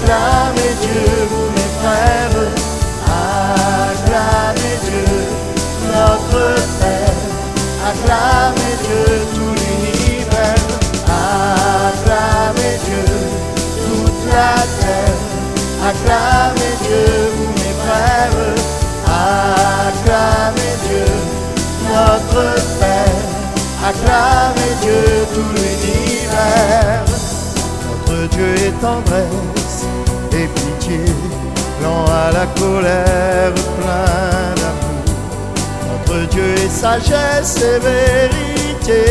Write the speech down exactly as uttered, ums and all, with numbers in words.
acclamez Dieu, vous mes frères, acclamez Dieu, notre Père, acclamez Dieu, tout l'univers, acclamez Dieu, toute la terre, acclamez Dieu, vous mes frères, acclamez Dieu, notre Père, acclamez Dieu, tout l'univers. Notre Dieu est tendresse et pitié, lent à la colère, plein d'amour. Notre Dieu est sagesse et vérité.